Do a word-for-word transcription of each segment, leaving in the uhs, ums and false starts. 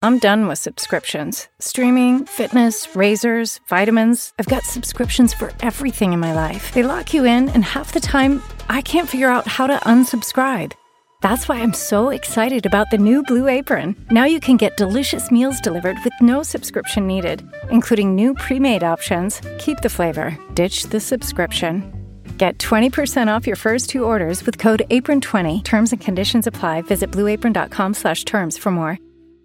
I'm done with subscriptions. Streaming, fitness, razors, vitamins. I've got subscriptions for everything in my life. They lock you in, and half the time, I can't figure out how to unsubscribe. That's why I'm so excited about the new Blue Apron. Now you can get delicious meals delivered with no subscription needed, including new pre-made options. Keep the flavor, ditch the subscription. Get twenty percent off your first two orders with code apron twenty. Terms and conditions apply. Visit blueapron.com slash terms for more.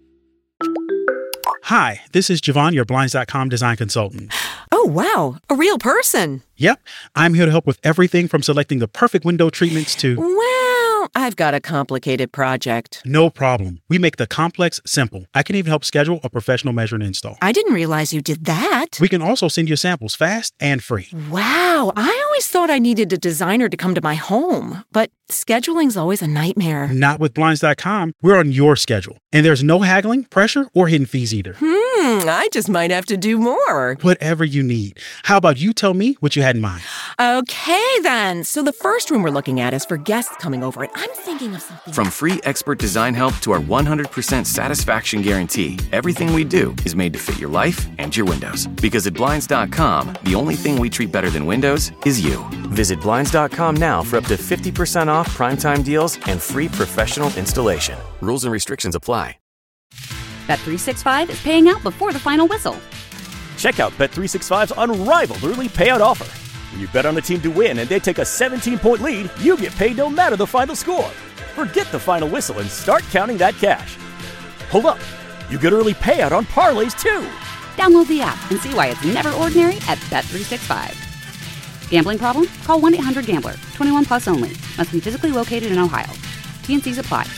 Hi, this is Javon, your Blinds dot com design consultant. Oh, wow. A real person. Yep. I'm here to help with everything from selecting the perfect window treatments to... Well, I've got a complicated project. No problem. We make the complex simple. I can even help schedule a professional measure and install. I didn't realize you did that. We can also send you samples fast and free. Wow. I always thought I needed a designer to come to my home, but scheduling's always a nightmare. Not with Blinds dot com. We're on your schedule. And there's no haggling, pressure, or hidden fees either. Hmm, I just might have to do more. Whatever you need. How about you tell me what you had in mind? Okay, then. So the first room we're looking at is for guests coming over, and I'm thinking of something... From free expert design help to our one hundred percent satisfaction guarantee, everything we do is made to fit your life and your windows. Because at Blinds dot com, the only thing we treat better than windows is you. Visit Blinds dot com now for up to fifty percent off primetime deals and free professional installation. Rules and restrictions apply. Bet three sixty-five is paying out before the final whistle. Check out Bet three sixty-five's unrivaled early payout offer. When you bet on a team to win and they take a seventeen-point lead, you get paid no matter the final score. Forget the final whistle and start counting that cash. Hold up. You get early payout on parlays, too. Download the app and see why it's never ordinary at Bet three sixty-five. Gambling problem? Call one eight hundred gambler. twenty-one plus only. Must be physically located in Ohio. T and Cs apply.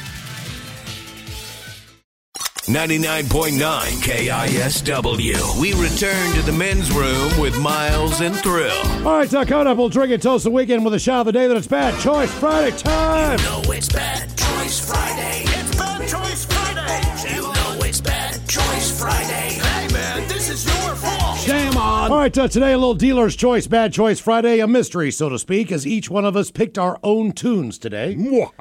ninety-nine point nine K I S W. We return to the men's room with Miles and Thrill. All right, uh, coming up, we'll drink and toast the weekend with a shot of the day that it's Bad Choice Friday time. You know it's Bad Choice Friday. It's Bad Choice Friday. You know it's Bad Choice Friday. Hey, man, this is your fault. Shame on. All right, uh, today a little dealer's choice, Bad Choice Friday, a mystery, so to speak, as each one of us picked our own tunes today.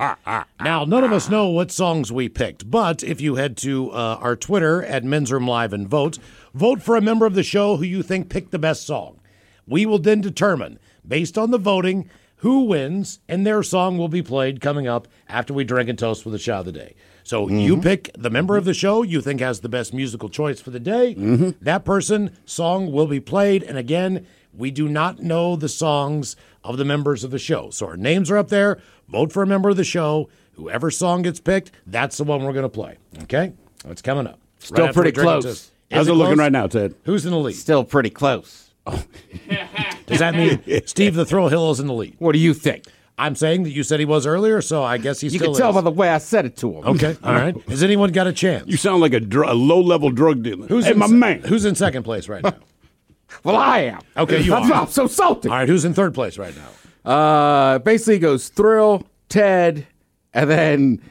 Now, none of us know what songs we picked, but if you head to uh, our Twitter at Men's Room Live and vote, vote for a member of the show who you think picked the best song. We will then determine, based on the voting, who wins, and their song will be played coming up after we drink and toast with a shot of the day. So mm-hmm. you pick the member of the show you think has the best musical choice for the day. Mm-hmm. That person, song will be played. And again, we do not know the songs of the members of the show. So our names are up there. Vote for a member of the show. Whoever song gets picked, that's the one we're going to play. Okay? That's coming up. Still right pretty close. How's it looking right now, Ted? Who's in the lead? Still pretty close. Oh. Does that mean Steve the Thrill Hill is in the lead? What do you think? I'm saying that you said he was earlier, so I guess he's you still can tell is. by the way I said it to him. Okay, all right. Has anyone got a chance? You sound like a, dr- a low-level drug dealer. Who's hey, in my se- man. Who's in second place right now? Well, I am. Okay, you I'm, are. I'm so salty. All right, who's in third place right now? Uh, basically goes Thrill, Ted, and then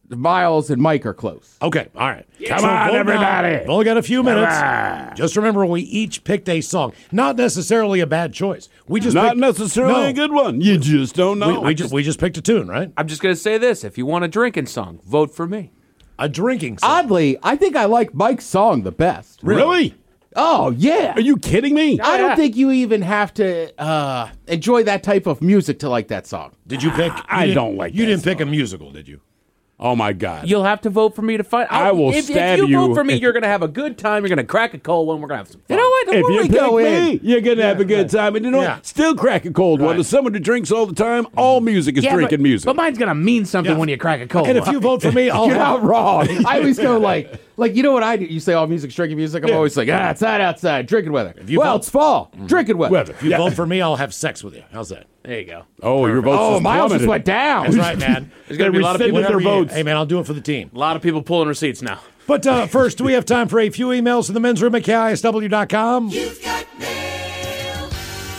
Miles and Mike are close. Okay, all right. Come on, everybody. We've only got a few minutes. Just remember, we each picked a song. Not necessarily a bad choice. We just Not picked, necessarily no, a good one. You just don't know. We, we just we just picked a tune, right? I'm just going to say this. If you want a drinking song, vote for me. A drinking song. Oddly, I think I like Mike's song the best. Really? Oh, yeah. Are you kidding me? I don't think you even have to uh, enjoy that type of music to like that song. Did you pick? You I don't like You that didn't pick song. a musical, did you? Oh, my God. You'll have to vote for me to fight. I will if, stab if you. you vote for me, if- you're going to have a good time. You're going to crack a cold one. We're going to have some fun. You know what? If When you we pick go me, in, you're going to have a good time. And you know Yeah. what? Still crack a cold one. Right. As someone who drinks all the time, all music is Yeah, drinking but, music. But mine's going to mean something Yeah. when you crack a cold And if one. you vote for me, I'll You're have, not wrong. I always go like, like you know what I do? You say all music's drinking music. I'm Yeah. always like, ah, it's hot outside, drinking weather. you Well, vote- it's fall, drinking weather. Weather. if you Yeah. vote for me, I'll have sex with you. How's that? there you go. oh, your vote's Oh, just Miles just plummeted. went down. That's right, man. There's going to be a lot of They people. rescinded their Whatever you- votes. Hey, man, I'll do it for the team. A lot of people pulling receipts now. But uh, first, do we have time for a few emails to the men's room at K I S W dot com? You've got mail.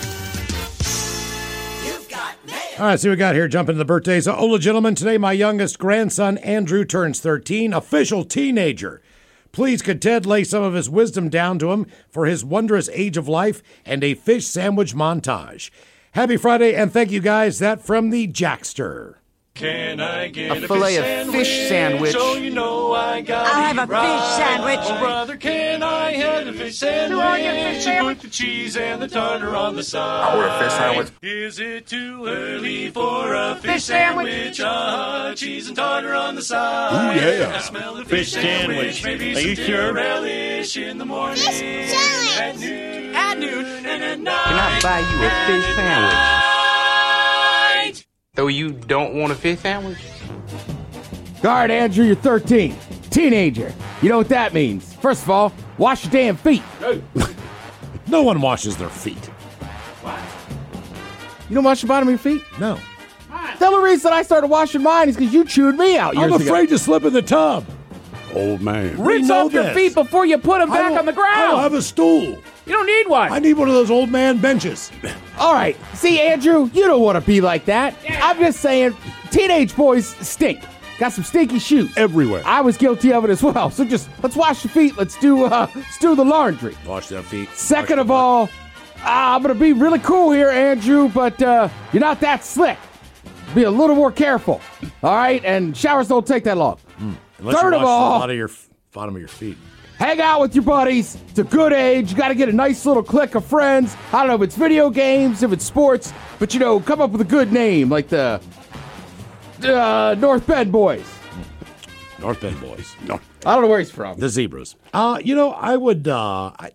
You've got mail. All right, see what we got here. Jump into the birthdays. Uh, Ola, gentlemen, today my youngest grandson, Andrew, turns thirteen, official teenager. Please could Ted lay some of his wisdom down to him for his wondrous age of life and a fish sandwich montage. Happy Friday, and thank you guys. That from the Jackster. Can I get A filet of fish sandwich. So you know I got I'll have a fish sandwich. Oh, brother, can I have a fish sandwich? Do I get fish sandwich? Put the cheese and the tartar on the side. I want a fish sandwich. Is it too early for a fish, fish sandwich? sandwich? Uh, cheese and tartar on the side. Ooh, yeah. I smell the fish, fish sandwich. Maybe Are you some sure? relish in the morning. At noon. At noon and at night. Can I buy you a fish sandwich? Though you don't want a fish sandwich? All right, Andrew, you're thirteen. Teenager. You know what that means. First of all, wash your damn feet. No one washes their feet. You don't wash the bottom of your feet? No. The only reason I started washing mine is because you chewed me out years I'm afraid ago. to slip in the tub. Old man. Rinse know off your this. feet before you put them I back don't- on the I ground. don't have a stool. You don't need one. I need one of those old man benches. All right. See, Andrew, you don't want to be like that. Yeah. I'm just saying, teenage boys stink. Got some stinky shoes. Everywhere. I was guilty of it as well. So just, let's wash your feet. Let's do, uh, let's do the laundry. Wash their feet. Second of all, uh, I'm going to be really cool here, Andrew, but uh, you're not that slick. Be a little more careful. All right? And showers don't take that long. Unless Third you of wash all- the bottom of your, bottom of your feet. Hang out with your buddies. It's a good age. You got to get a nice little clique of friends. I don't know if it's video games, if it's sports, but, you know, come up with a good name like the uh, North Bend Boys. North Bend boys. No. I don't know where he's from. The Zebras. Uh, you know, I would, uh, I,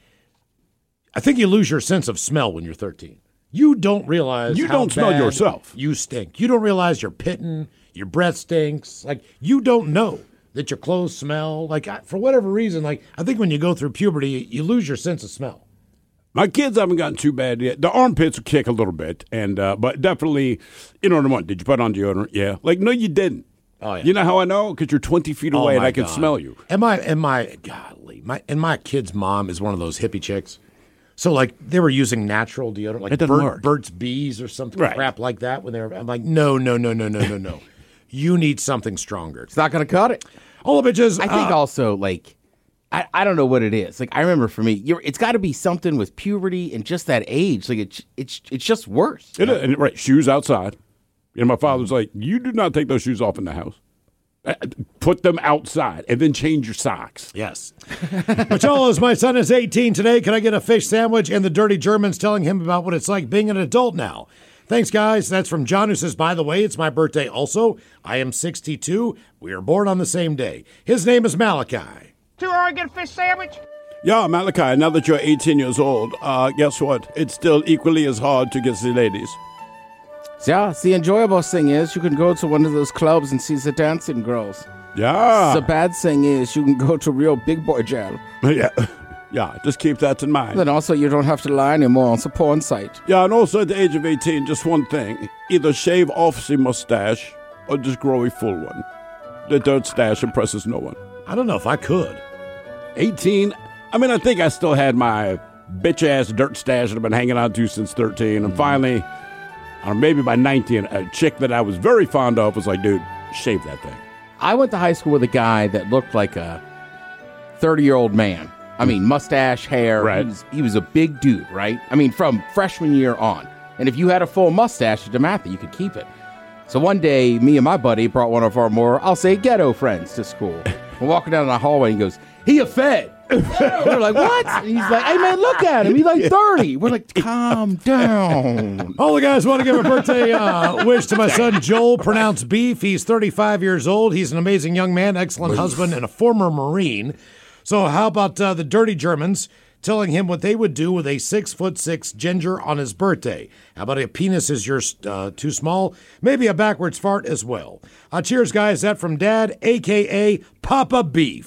I think you lose your sense of smell when you're thirteen. You don't realize You how don't smell bad yourself. You stink. You don't realize you're pitting, your breath stinks. Like, you don't know that your clothes smell. Like, I, for whatever reason, like, I think when you go through puberty, you, you lose your sense of smell. My kids haven't gotten too bad yet. The armpits will kick a little bit, and uh, but definitely, you know what? Did you put on deodorant? Yeah. Like, no, you didn't. Oh, yeah. You know how I know? Because you're twenty feet Oh, away and my I can God. smell you. And my, and my, golly, my, and my kid's mom is one of those hippie chicks. So, like, they were using natural deodorant, like It doesn't Burt- work. Burt's Bees or something Right. crap like that. When they were, I'm like, no, no, no, no, no, no, no. You need something stronger. It's not going to cut it. All the bitches. I think uh, also, like, I, I don't know what it is. Like, I remember for me, you're, it's got to be something with puberty and just that age. Like, it, it's it's just worse. It is, and, right, shoes outside. And my father's like, you do not take those shoes off in the house. Uh, Put them outside and then change your socks. Yes. Macholos, my son is eighteen today. Can I get a fish sandwich? And the dirty Germans telling him about what it's like being an adult now. Thanks, guys. That's from John, who says, by the way, it's my birthday also. I am sixty-two. We are born on the same day. His name is Malachi. Do I get a fish sandwich? Yeah, Malachi, now that you're eighteen years old, uh, guess what? It's still equally as hard to get the ladies. Yeah, the enjoyable thing is you can go to one of those clubs and see the dancing girls. Yeah. The bad thing is you can go to real big boy jail. Yeah. Yeah, just keep that in mind. Then also you don't have to lie anymore on the porn site. Yeah, and also at the age of eighteen, just one thing. Either shave off the mustache or just grow a full one. The dirt stash impresses no one. I don't know if I could. eighteen, I mean, I think I still had my bitch-ass dirt stash that I've been hanging on to since thirteen. And finally, or maybe by nineteen, a chick that I was very fond of was like, dude, shave that thing. I went to high school with a guy that looked like a thirty-year-old man. I mean, mustache, hair. Right. He was, he was a big dude, right? I mean, from freshman year on. And if you had a full mustache at DeMatha, you could keep it. So one day, me and my buddy brought one of our more, I'll say, ghetto friends to school. We're walking down the hallway, and he goes, he a fed. We're like, what? And he's like, hey, man, look at him. He's like thirty. We're like, calm down. All the guys want to give a birthday uh, wish to my son Joel, pronounced Beef. He's thirty-five years old. He's an amazing young man, excellent husband, and a former Marine. So how about uh, the dirty Germans telling him what they would do with a six foot six ginger on his birthday? How about a penis is yours uh, too small? Maybe a backwards fart as well. Uh, cheers, guys. That from Dad, a k a. Papa Beef.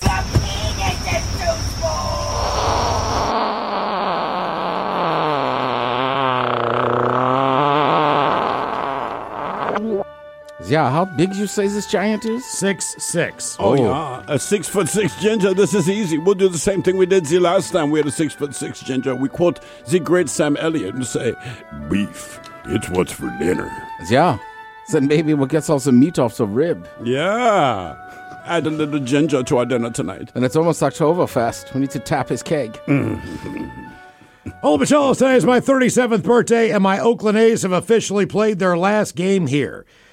Yeah, how big did you say this giant is? Six six. Oh, yeah. A six foot six ginger. This is easy. We'll do the same thing we did the last time we had a six foot six ginger. We quote the great Sam Elliott and say, beef, it's what's for dinner. Yeah. Then maybe we'll get some meat off the rib. Yeah. Add a little ginger to our dinner tonight. And it's almost Oktoberfest. We need to tap his keg. All the Machelos, today is my thirty-seventh birthday, and my Oakland A's have officially played their last game here.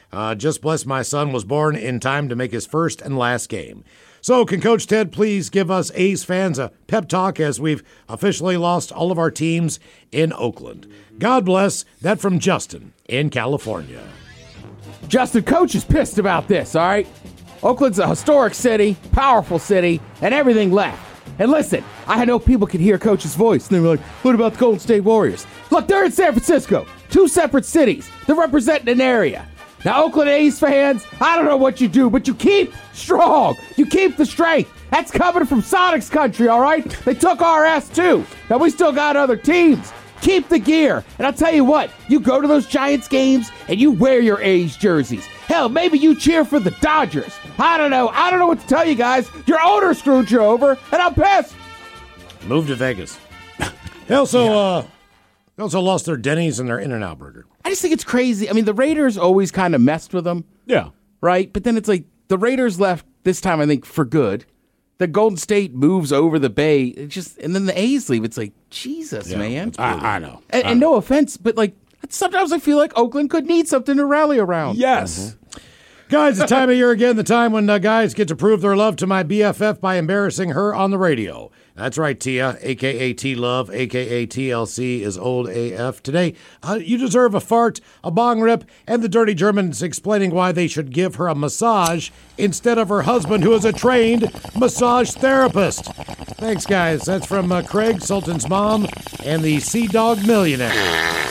Uh, just blessed my son was born in time to make his first and last game. So can Coach Ted please give us A's fans a pep talk as we've officially lost all of our teams in Oakland? God bless. That from Justin in California. Justin, Coach is pissed about this, all right? Oakland's a historic city, powerful city, and everything left. And listen, I know people could hear Coach's voice, and they were like, what about the Golden State Warriors? Look, they're in San Francisco. Two separate cities. They're representing an area. Now, Oakland A's fans, I don't know what you do, but you keep strong. You keep the strength. That's coming from Sonic's country, all right? They took our ass, too. Now, we still got other teams. Keep the gear. And I'll tell you what, you go to those Giants games, and you wear your A's jerseys. Hell, maybe you cheer for the Dodgers. I don't know. I don't know what to tell you guys. Your owner screwed you over, and I'm pissed. Move to Vegas. They also, yeah. uh, they also lost their Denny's and their In-N-Out burger. I just think it's crazy. I mean, the Raiders always kind of messed with them. Yeah. Right? But then it's like the Raiders left this time, I think, for good. The Golden State moves over the Bay. It just and then the A's leave. It's like, Jesus, yeah, man. I, I know. And, I and know. no offense, but like sometimes I feel like Oakland could need something to rally around. Yes. Mm-hmm. Guys, the time of year again, the time when uh, guys get to prove their love to my B F F by embarrassing her on the radio. That's right, Tia, a k a. T-Love, a k a. T L C is old A F. Today, uh, you deserve a fart, a bong rip, and the Dirty Germans explaining why they should give her a massage instead of her husband, who is a trained massage therapist. Thanks, guys. That's from uh, Craig, Sultan's mom, and the Sea Dog Millionaire.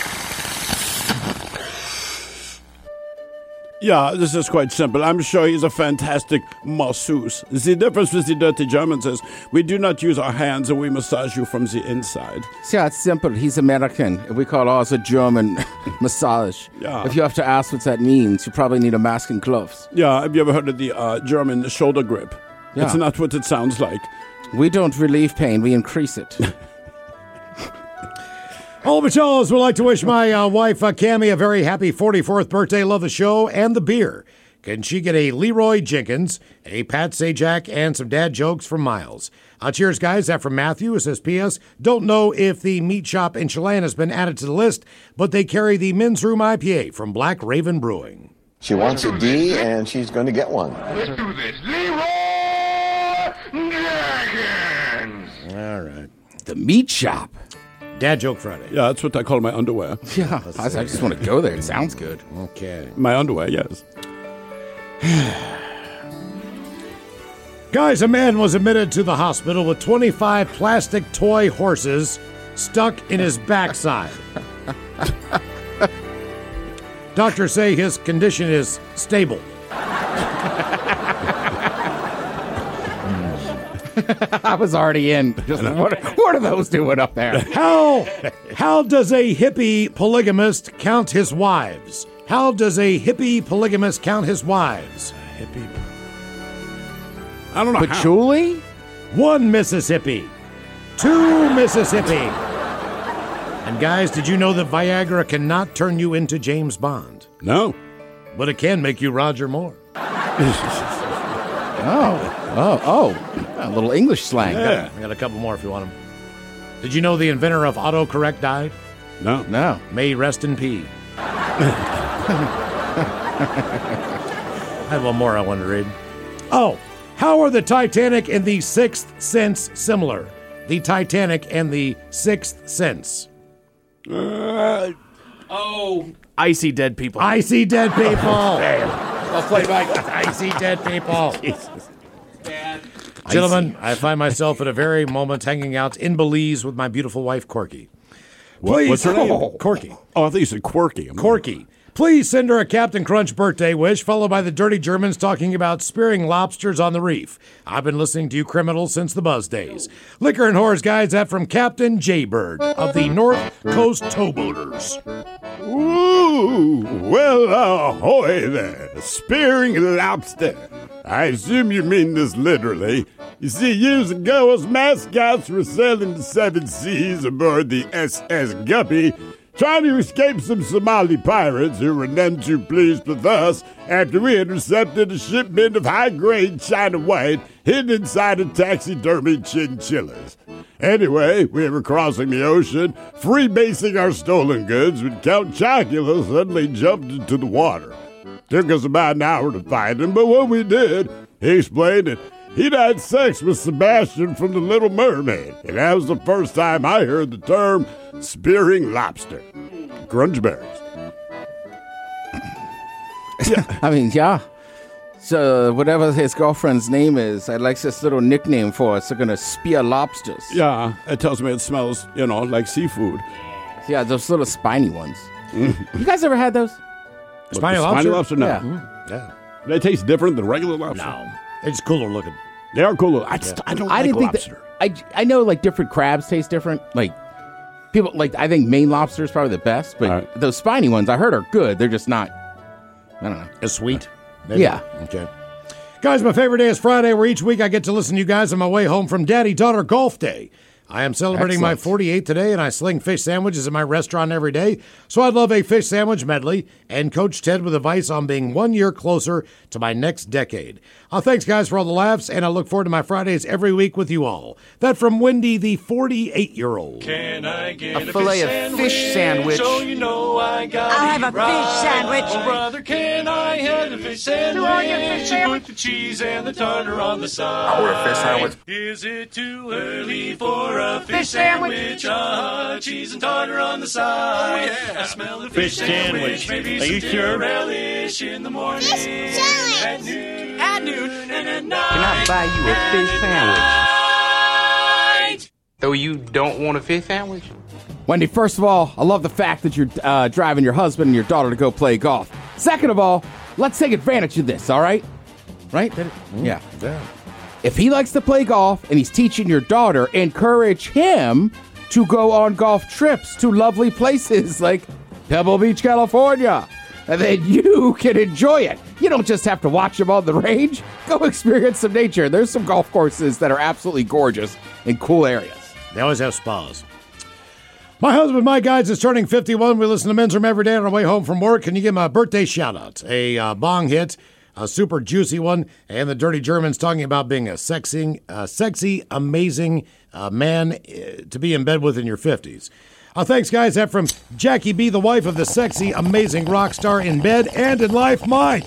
Yeah, this is quite simple. I'm sure he's a fantastic masseuse. The difference with the Dirty Germans is we do not use our hands and we massage you from the inside. Yeah, it's simple. He's American. We call ours a German massage. Yeah. If you have to ask what that means, you probably need a mask and gloves. Yeah, have you ever heard of the uh, German shoulder grip? Yeah. It's not what it sounds like. We don't relieve pain, we increase it. All of Charles would like to wish my uh, wife, uh, Cammie, a very happy forty-fourth birthday. Love the show and the beer. Can she get a Leroy Jenkins, a Pat Sajak, and some dad jokes from Miles? Uh, cheers, guys. That from Matthew. It says, P S. Don't know if the meat shop in Chelan has been added to the list, but they carry the Men's Room I P A from Black Raven Brewing. She wants a D, and she's going to get one. Let's do this. Leroy Jenkins. All right. The meat shop. Dad Joke Friday. Yeah, that's what I call my underwear. Yeah, I, I just want to go there. It sounds good. Okay. My underwear, yes. Guys, a man was admitted to the hospital with twenty-five plastic toy horses stuck in his backside. Doctors say his condition is stable. I was already in. Just, what, what are those doing up there? How, how does a hippie polygamist count his wives? How does a hippie polygamist count his wives? Hippie. I don't know. Patchouli? One Mississippi. Two Mississippi. And guys, did you know that Viagra cannot turn you into James Bond? No. But it can make you Roger Moore. Oh. Oh, oh, a little English slang. Yeah. I got a couple more if you want them. Did you know the inventor of autocorrect died? No. No. May he rest in peace. I have one more I want to read. Oh, how are the Titanic and the Sixth Sense similar? The Titanic and the Sixth Sense. Uh, oh, I see dead people. I see dead people. I'll play back. I see dead people. Jesus. Gentlemen, I find myself at a very moment hanging out in Belize with my beautiful wife, Corky. What, what's her name? Oh, Corky. Oh, I thought you said Quirky. I'm Corky. Please send her a Captain Crunch birthday wish, followed by the Dirty Germans talking about spearing lobsters on the reef. I've been listening to you criminals since the buzz days. Liquor and Horrors Guides, that from Captain Jaybird of the North Coast Towboaters. Ooh, well, ahoy there, spearing lobster. I assume you mean this literally. You see, years ago, us mascots were sailing the seven seas aboard the S S Guppy, trying to escape some Somali pirates who were none too pleased with us after we intercepted a shipment of high-grade China white hidden inside a taxidermy chinchillas. Anyway, we were crossing the ocean, freebasing our stolen goods when Count Chocula suddenly jumped into the water. Took us about an hour to find him, but when we did, he explained that he'd had sex with Sebastian from The Little Mermaid. And that was the first time I heard the term spearing lobster. Grungeberries. Yeah. I mean, yeah. So whatever his girlfriend's name is, I'd like this little nickname for us. They're going to spear lobsters. Yeah, it tells me it smells, you know, like seafood. Yeah, those little spiny ones. You guys ever had those? Spiny lobster? Spiny lobster, no. Yeah. Mm. yeah. They taste different than regular lobster? No. It's cooler looking. They are cooler. I, just, I don't I like didn't lobster. Think that, I, I know, like, different crabs taste different. Like, people, like, I think Maine lobster is probably the best, but right. those spiny ones I heard are good. They're just not, I don't know. As sweet? Maybe. Yeah. Okay. Guys, my favorite day is Friday, where each week I get to listen to you guys on my way home from Daddy-Daughter Golf Day. I am celebrating Excellent. my forty-eighth today, and I sling fish sandwiches at my restaurant every day. So I'd love a fish sandwich medley and Coach Ted with advice on being one year closer to my next decade. Uh, thanks, guys, for all the laughs, and I look forward to my Fridays every week with you all. That from Wendy, the forty-eight-year-old. Can I get A filet of fish sandwich. So you know I got I'll have a right. fish sandwich. Oh, brother, can I have a fish sandwich? Do I get a fish sandwich? Put the cheese and the tartar on the side. I order a fish sandwich. Is it too early for a fish, Fish sandwich? sandwich? Uh, cheese and tartar on the side. Oh, yeah. I smell the Fish fish, sandwich. Maybe Are you some sure? relish in the morning. Fish sandwich. At noon. At noon. And at night. Can I buy you a fish sandwich? Though you don't want a fish sandwich? Wendy, first of all, I love the fact that you're uh, driving your husband and your daughter to go play golf. Second of all, let's take advantage of this, all right? Right? That- yeah. Yeah. If he likes to play golf and he's teaching your daughter, encourage him to go on golf trips to lovely places like Pebble Beach, California. And then you can enjoy it. You don't just have to watch him on the range. Go experience some nature. There's some golf courses that are absolutely gorgeous in cool areas. They always have spas. My husband, Mike Guides, is turning fifty-one. We listen to Men's Room every day on our way home from work. Can you give him a birthday shout-out? A uh, bong hit, a super juicy one, and the Dirty Germans talking about being a sexy, uh, sexy amazing uh, man uh, to be in bed with in your fifties. Uh, thanks, guys. That from Jackie B., the wife of the sexy, amazing rock star in bed and in life, Mike.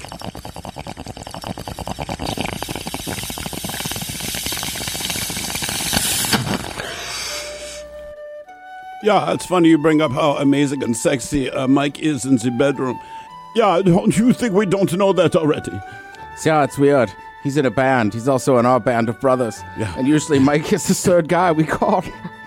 Yeah, it's funny you bring up how amazing and sexy uh, Mike is in the bedroom. Yeah, don't you think we don't know that already? Yeah, it's weird. He's in a band. He's also in our band of brothers. Yeah. And usually Mike is the third guy we call.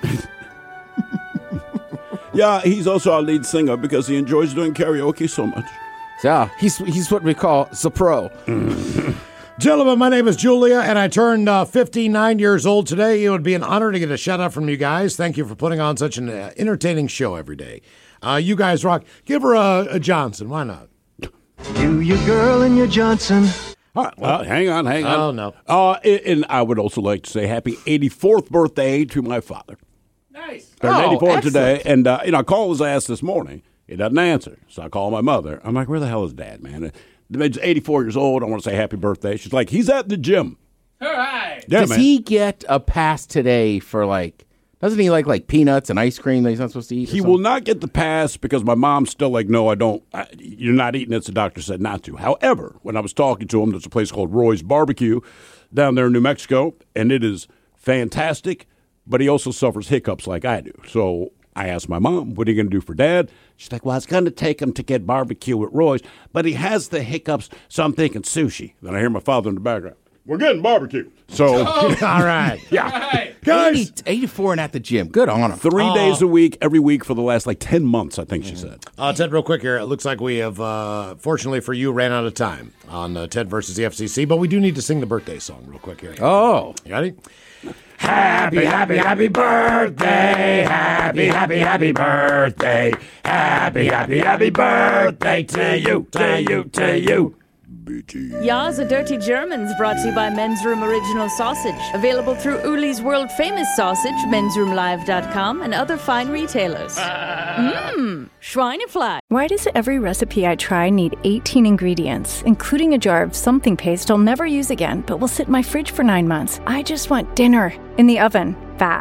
Yeah, he's also our lead singer because he enjoys doing karaoke so much. Yeah, he's he's what we call the pro. Gentlemen, my name is Julia, and I turned uh, fifty-nine years old today. It would be an honor to get a shout-out from you guys. Thank you for putting on such an uh, entertaining show every day. Uh, you guys rock. Give her a, a Johnson. Why not? You, your girl, and your Johnson. All right, well, uh, hang on, hang on. Oh, no. Uh, and, and I would also like to say happy eighty-fourth birthday to my father. Nice. Turned Oh, eighty-four excellent. today, and uh, you know, I called his ass this morning. He doesn't answer, so I call my mother. I'm like, "Where the hell is Dad, man?" He's eighty-four years old. I want to say happy birthday. She's like, "He's at the gym." All right. Yeah, Does man. he get a pass today for like, doesn't he like like peanuts and ice cream that he's not supposed to eat? or He something? will not get the pass because my mom's still like, no, I don't. I, you're not eating it. The doctor said not to. However, when I was talking to him, there's a place called Roy's Barbecue down there in New Mexico, and it is fantastic, but he also suffers hiccups like I do. So I asked my mom, what are you going to do for Dad? She's like, well, I was going to take him to get barbecue at Roy's, but he has the hiccups, so I'm thinking sushi. Then I hear my father in the background. We're getting barbecue. So, all right. yeah. Guys. eighty, eighty-four and at the gym. Good on him. Three Oh. days a week, every week for the last like ten months, I think she said. Uh, Ted, real quick here. It looks like we have, uh, fortunately for you, ran out of time on uh, Ted versus the F C C, but we do need to sing the birthday song real quick here. Oh. You ready? Happy, happy, happy birthday. Happy, happy, happy birthday. Happy, happy, happy birthday to you, to you, to you. Ya's a Dirty Germans brought to you by Men's Room Original Sausage. Available through Uli's world famous sausage, mens room live dot com, and other fine retailers. Mmm, Schweinefleisch. Why does every recipe I try need eighteen ingredients, including a jar of something paste I'll never use again, but will sit in my fridge for nine months? I just want dinner in the oven, fast.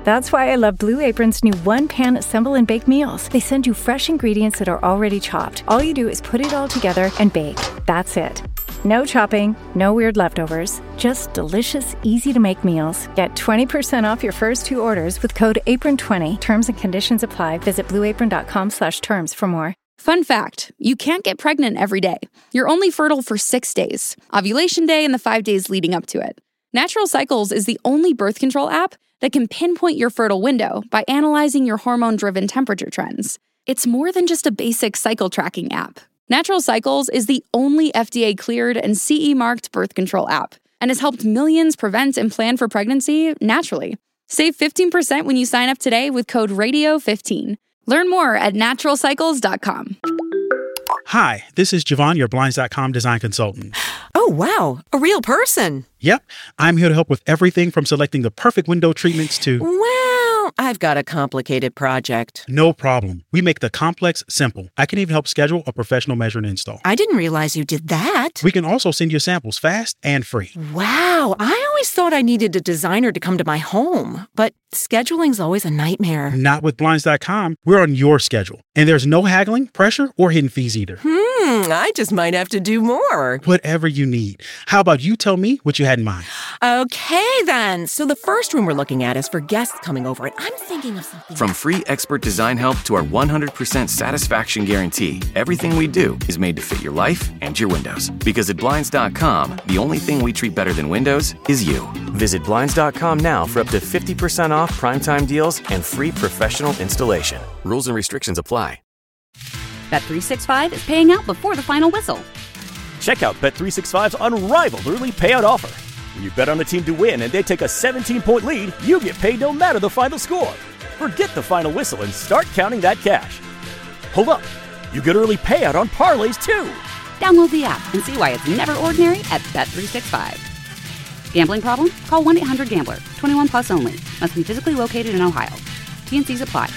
That's why I love Blue Apron's new one-pan assemble and bake meals. They send you fresh ingredients that are already chopped. All you do is put it all together and bake. That's it. No chopping, no weird leftovers, just delicious, easy-to-make meals. Get twenty percent off your first two orders with code apron twenty. Terms and conditions apply. Visit blueapron.com slash terms for more. Fun fact, you can't get pregnant every day. You're only fertile for six days, ovulation day and the five days leading up to it. Natural Cycles is the only birth control app that can pinpoint your fertile window by analyzing your hormone-driven temperature trends. It's more than just a basic cycle tracking app. Natural Cycles is the only F D A-cleared and C E-marked birth control app and has helped millions prevent and plan for pregnancy naturally. Save fifteen percent when you sign up today with code radio fifteen. Learn more at natural cycles dot com. Hi, this is Javon, your Blinds dot com design consultant. Oh, wow. A real person. Yep, I'm here to help with everything from selecting the perfect window treatments to... Well, I've got a complicated project. No problem. We make the complex simple. I can even help schedule a professional measure and install. I didn't realize you did that. We can also send you samples fast and free. Wow, I always thought I needed a designer to come to my home, but scheduling's always a nightmare. Not with Blinds dot com. We're on your schedule. And there's no haggling, pressure, or hidden fees either. Hmm, I just might have to do more. Whatever you need. How about you tell me what you had in mind? Okay, then. So the first room we're looking at is for guests coming over, and I'm thinking of something. From free expert design help to our one hundred percent satisfaction guarantee, everything we do is made to fit your life and your windows. Because at Blinds dot com, the only thing we treat better than windows is you. Visit Blinds dot com now for up to fifty percent off primetime deals and free professional installation. Rules and restrictions apply. Bet three sixty-five is paying out before the final whistle. Check out Bet three sixty-five's unrivaled early payout offer. When you bet on the team to win and they take a seventeen-point lead, you get paid no matter the final score. Forget the final whistle and start counting that cash. Hold up. You get early payout on parlays, too. Download the app and see why it's never ordinary at Bet three sixty-five. Gambling problem? Call one eight hundred gambler. twenty-one plus only. Must be physically located in Ohio. T and C's apply.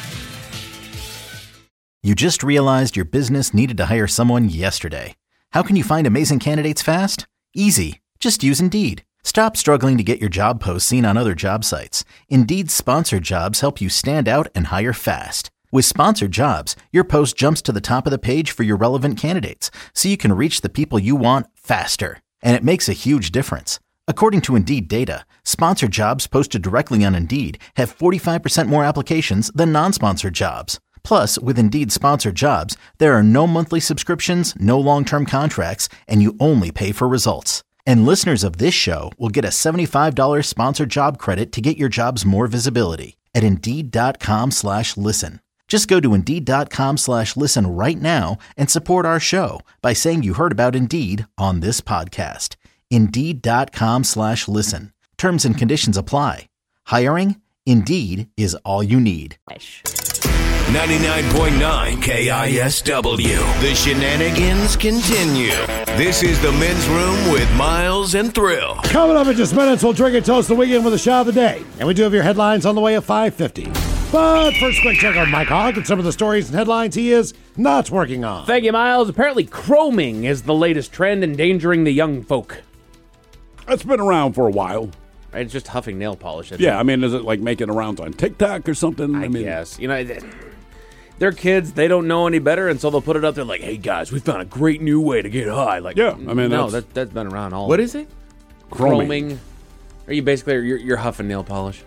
You just realized your business needed to hire someone yesterday. How can you find amazing candidates fast? Easy. Just use Indeed. Stop struggling to get your job posts seen on other job sites. Indeed's sponsored jobs help you stand out and hire fast. With sponsored jobs, your post jumps to the top of the page for your relevant candidates, so you can reach the people you want faster. And it makes a huge difference. According to Indeed data, sponsored jobs posted directly on Indeed have forty-five percent more applications than non-sponsored jobs. Plus, with Indeed sponsored jobs, there are no monthly subscriptions, no long-term contracts, and you only pay for results. And listeners of this show will get a seventy-five dollars sponsored job credit to get your jobs more visibility at Indeed.com slash listen. Just go to Indeed.com slash listen right now and support our show by saying you heard about Indeed on this podcast. Indeed.com slash listen. Terms and conditions apply. Hiring? Indeed is all you need. ninety-nine point nine K I S W. The shenanigans continue. This is the Men's Room with Miles and Thrill. Coming up in just minutes, we'll drink and toast the weekend with a shot of the day. And we do have your headlines on the way at five fifty. But first, quick check on Mike Hogg and some of the stories and headlines he is not working on. Thank you, Miles. Apparently, chroming is the latest trend endangering the young folk. It's been around for a while. Right, it's just huffing nail polish. Yeah, I mean, is it like making a rounds on TikTok or something? I, I mean, guess. You know, they're kids. They don't know any better, and so they'll put it up there like, hey, guys, we found a great new way to get high. Like, yeah, I mean, no, that's, that, that's been around all. What is it? Chroming. Chroming. Are you basically, you're, you're huffing nail polish?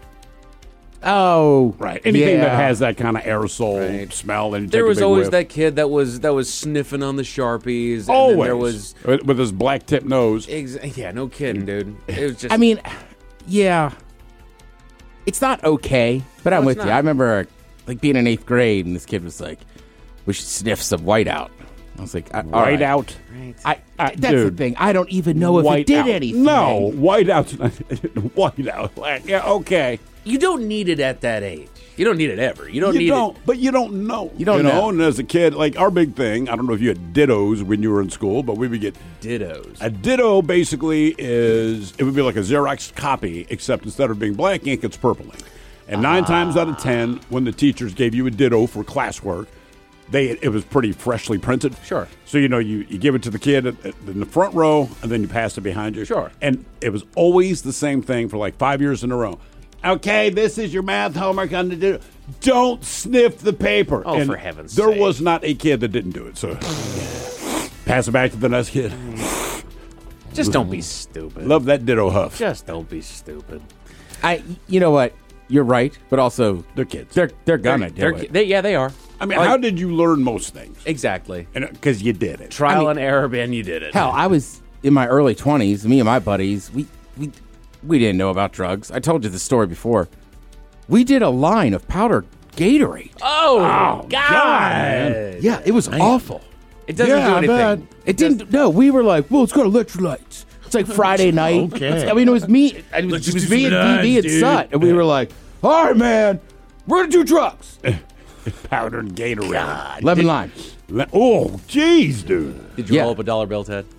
Oh, right. Anything yeah. that has that kind of aerosol right. smell. And you there take was a big always whiff. that kid that was that was sniffing on the Sharpies. And Always. then there was with, with his black tip nose. Ex- yeah, no kidding, dude. It was just. I mean, yeah, it's not okay, but No, I'm it's with not. you. I remember like being in eighth grade, and this kid was like, "We should sniff some whiteout." I was like, "All right." Whiteout? Right. I, I that's dude. the thing. I don't even know if White it did out. anything. No, whiteout. Whiteout. Like, yeah, okay. You don't need it at that age. You don't need it ever. You don't you need don't, it. But you don't know. You don't you know. know. And as a kid, like our big thing, I don't know if you had dittos when you were in school, but we would get Dittos. A ditto basically is, it would be like a Xerox copy, except instead of being black ink, it's purple ink. And nine Ah. times out of ten, when the teachers gave you a ditto for classwork, they it was pretty freshly printed. Sure. So, you know, you, you give it to the kid at- at- in the front row, and then you pass it behind you. Sure. And it was always the same thing for like five years in a row. Okay, this is your math homework on the do. Don't sniff the paper. Oh, And for heaven's there sake. was not a kid that didn't do it. So pass it back to the next kid. Just don't be stupid. Love that ditto huff. Just don't be stupid. I, you know what? You're right, but also they're kids. They're they're gonna They're- do they're- it. they- yeah, they are. I mean, Like- how did you learn most things? Exactly. Because you did it. Trial I mean- and error, man. You did it. Hell, I was in my early twenties. Me and my buddies, we we we didn't know about drugs. I told you the story before. We did a line of powdered Gatorade. Oh, Oh, God. God. Yeah, it was awful. It doesn't Yeah, do I anything. bet. It didn't. No, we were like, well, it's got electrolytes. It's like Friday night. Okay. I mean, it was me. It was, Let's it just was do me some and D B lines, and dude. Sut, and we were like, all right, man, we're gonna do drugs. Powdered Gatorade. Lemon lime. Le- oh, jeez, dude. Did you Yeah. roll up a dollar bill, Ted?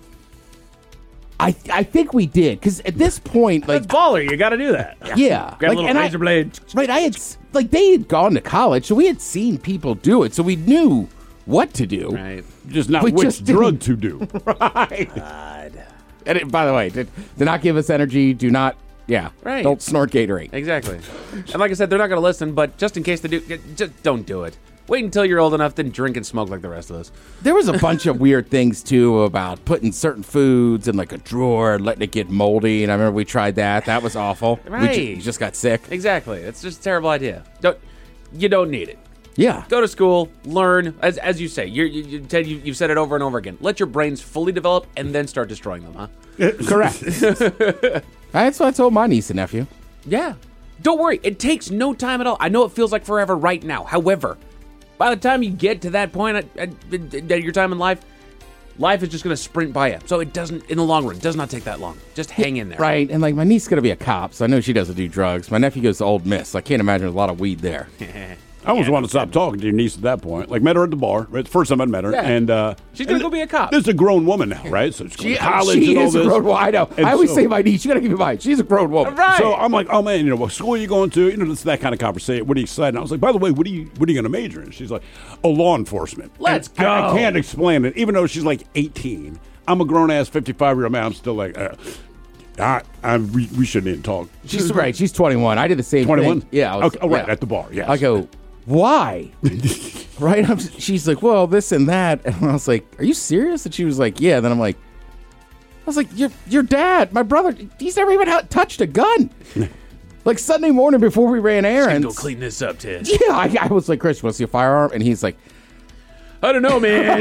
I I think we did because at this point, like, That's baller. You got to do that. yeah, Grab like, a little and I- razor blade. right? I had s- like they had gone to college, so we had seen people do it, so we knew what to do. Right. Just not We which just didn't- drug to do. Right. And it, by the way, did, do not give us energy. Do not, yeah, Right. don't snort Gatorade. Exactly. And like I said, they're not going to listen, but just in case they do, just don't do it. Wait until you're old enough, then drink and smoke like the rest of us. There was a bunch of weird things too about putting certain foods in like a drawer and letting it get moldy. And I remember we tried that. That was awful. We Right. ju- just got sick. Exactly. It's just a terrible idea. Don't you don't need it. Yeah. Go to school, learn, as as you say. You're, you, you, Ted, you, you've said it over and over again. Let your brains fully develop, and then start destroying them, huh? Correct. That's what I told my niece and nephew. Yeah. Don't worry. It takes no time at all. I know it feels like forever right now. However, by the time you get to that point at, at, at your time in life, life is just going to sprint by you. So it doesn't, in the long run, it does not take that long. Just hang in there. Right. And like my niece is going to be a cop, so I know she doesn't do drugs. My nephew goes to Old Miss. So I can't imagine there's a lot of weed there. I almost want to stop talking to your niece at that point. Like, met her at the bar. Right? It's the first time I met her. Yeah. And uh, She's going and to go be a cop. This is a grown woman now, right? So she's going She, to college she and all is this. a grown woman. I know. And I always so- say my niece, you got to keep in mind, she's a grown woman. Right. So I'm like, oh man, you know, what school are you going to? You know, it's that kind of conversation. What are you excited? And I was like, by the way, what are you what are you going to major in? She's like, oh, law enforcement. Let's And I, I go. can't explain it, even though she's like eighteen. I'm a grown ass fifty-five year old man. I'm still like, uh, I, I we, we shouldn't even talk. She's right. She's twenty-one. I did the same twenty-one. thing. Yeah. I was, Okay, oh, right yeah. at the bar. Yeah. I go, why? Right? I'm, she's like, well, this and that. And I was like, are you serious? And she was like, yeah. Then I'm like, I was like, your your dad, my brother, he's never even had, touched a gun. Like Sunday morning before we ran errands. Go clean this up, Ted. Yeah, I, I was like, Chris, you want to see a firearm? And he's like, I don't know, man.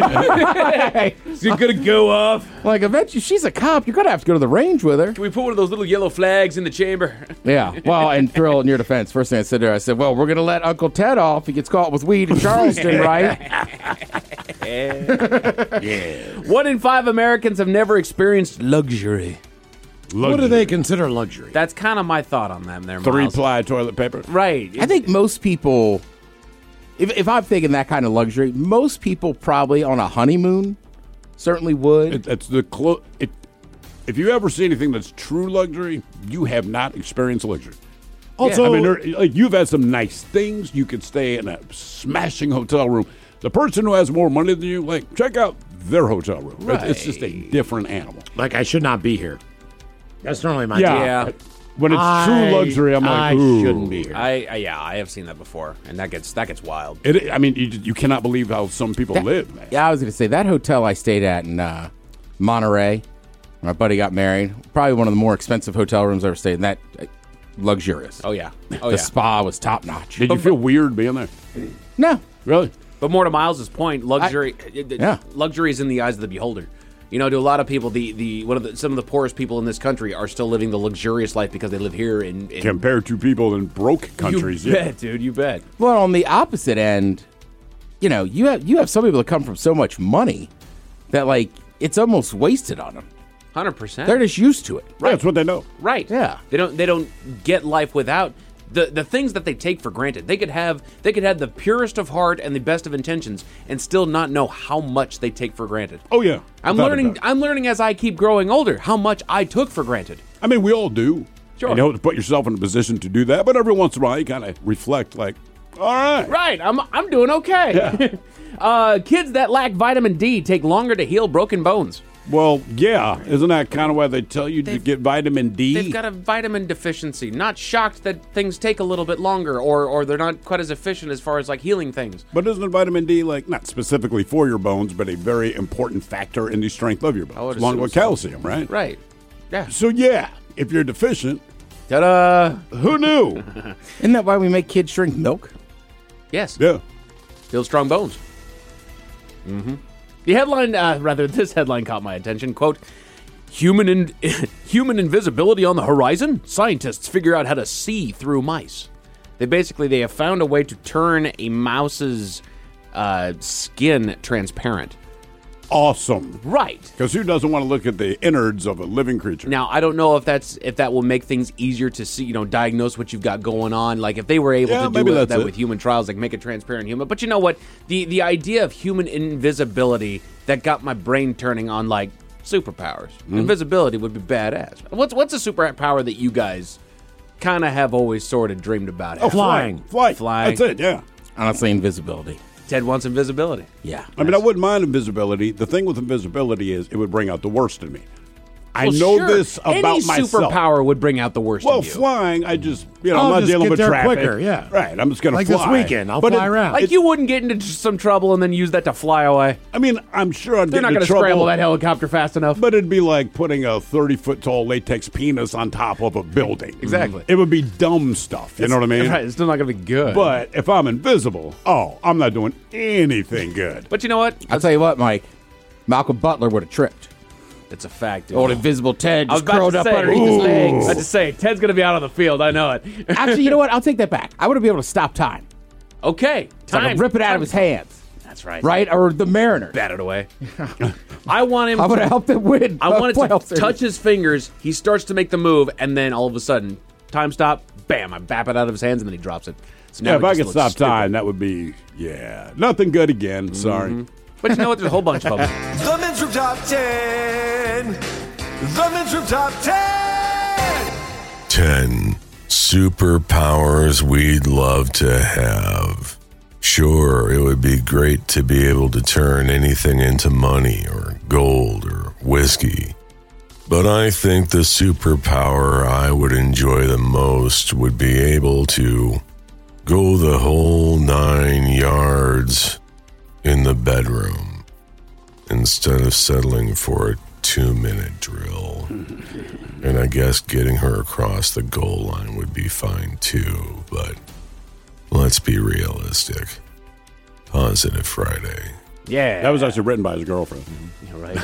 Is it going to go off? like, eventually, she's a cop. You're going to have to go to the range with her. Can we put one of those little yellow flags in the chamber? Yeah. Well, and Thrill, in your defense, first thing I said to her, I said, well, we're going to let Uncle Ted off. He gets caught with weed in Charleston, right? Yeah. One in five Americans have never experienced luxury. What do they consider luxury? That's kind of my thought on them there, Three Miles. ply toilet paper. Right. I think most people, if, if I'm thinking that kind of luxury, most people probably on a honeymoon certainly would. It, it's the clo- it, If you ever see anything that's true luxury, you have not experienced luxury. Also- I mean, there- like you've had some nice things. You could stay in a smashing hotel room. The person who has more money than you, like, check out their hotel room. It's- It's just a different animal. Like, I should not be here. That's normally my Yeah. take. When it's I- true luxury, I'm like, I ooh. shouldn't be here. I, I yeah, I have seen that before, and that gets that gets wild. It, I mean, you, you cannot believe how some people That- live, man. Yeah, I was going to say that hotel I stayed at in uh, Monterey, my buddy got married. Probably one of the more expensive hotel rooms I ever stayed in. That uh, luxurious. Oh yeah, oh the yeah. spa was top notch. Did you feel weird being there? No, really. But more to Miles's point, luxury, yeah. luxury is in the eyes of the beholder. You know, to a lot of people, the, the one of the some of the poorest people in this country are still living the luxurious life because they live here in, in Compared to people in broke countries, You yeah. bet, dude. You bet. Well, on the opposite end, you know, you have you have some people that come from so much money that like it's almost wasted on them. Hundred percent. They're just used to it. Right. That's what they know. Right. Yeah. They don't they don't get life without the the things that they take for granted. They could have they could have the purest of heart and the best of intentions and still not know how much they take for granted. Oh yeah. I'm Without a learning doubt. I'm learning as I keep growing older how much I took for granted. I mean, we all do. Sure. And you hope to put yourself in a position to do that, but every once in a while, you kind of reflect, like, all right. Right. I'm I'm doing okay. uh, kids that lack vitamin D take longer to heal broken bones. Well, yeah. Isn't that kind of why they tell you to They've- get vitamin D? They've got a vitamin deficiency. Not shocked that things take a little bit longer, or or they're not quite as efficient as far as like healing things. But isn't vitamin D, like, not specifically for your bones, but a very important factor in the strength of your I bones, would along assume with so. calcium, right? Right. Yeah. So, yeah, if you're deficient, Ta-da! who knew? Isn't that why we make kids drink milk? Yes. Yeah. Build strong bones. Mm-hmm. The headline, uh, rather, this headline caught my attention. Quote, human in- human invisibility on the horizon? Scientists figure out how to see through mice. They basically, they have found a way to turn a mouse's uh, skin transparent. Awesome. Right. Because who doesn't want to look at the innards of a living creature? Now, I don't know if that's if that will make things easier to see, you know, diagnose what you've got going on. Like if they were able Yeah, to maybe do it, that's that it. with human trials, like make a transparent human. But you know what? The the idea of human invisibility that got my brain turning on like superpowers. Mm-hmm. Invisibility would be badass. What's what's a superpower that you guys kind of have always sort of dreamed about? Oh, having? flying. Flight. Flying. That's it, yeah. Honestly, invisibility. Ted wants invisibility. Yeah. I mean, I wouldn't mind invisibility. The thing with invisibility is it would bring out the worst in me. I Well, know sure. this about Any myself. superpower would bring out the worst Well, in you. flying, I just, you know, I'll I'm not just dealing get with there traffic. quicker, yeah. Right, I'm just going to Like fly. this weekend, I'll But fly it- around. Like you wouldn't get into some trouble and then use that to fly away. I mean, I'm sure I'd They're get not into going to trouble. scramble that helicopter fast enough. But it'd be like putting a thirty-foot tall latex penis on top of a building. Exactly. It would be dumb stuff. You know what I mean? Right, it's still not going to be good. But if I'm invisible, oh, I'm not doing anything good. But you know what? I'll tell you what, Mike. Malcolm Butler would have tripped. It's a fact, dude. Old invisible Ted I was just about curled to up say, underneath his I legs. was to say, Ted's going to be out on the field. I know it. Actually, you know what? I'll take that back. I would have been able to stop time. Okay. So I Time. could rip it out of his hands. That's right. Right? Or the Mariners. Bat it away. I want him I would to have helped them win. I uh, want it to playoff series. touch his fingers. He starts to make the move, and then all of a sudden, time stop, bam, I bap it out of his hands, and then he drops it. So now Yeah, it if I just could looks stop stupid. time, that would be, yeah, nothing good again. Sorry. Mhm. But you know what? There's a whole bunch of them. The Men's Room Top ten. The Men's Room Top ten. ten superpowers we'd love to have. Sure, it would be great to be able to turn anything into money or gold or whiskey. But I think the superpower I would enjoy the most would be able to go the whole nine yards in the bedroom instead of settling for a two-minute drill. And I guess getting her across the goal line would be fine too, but let's be realistic. Positive Friday. Yeah. That was actually written by his girlfriend. You're right.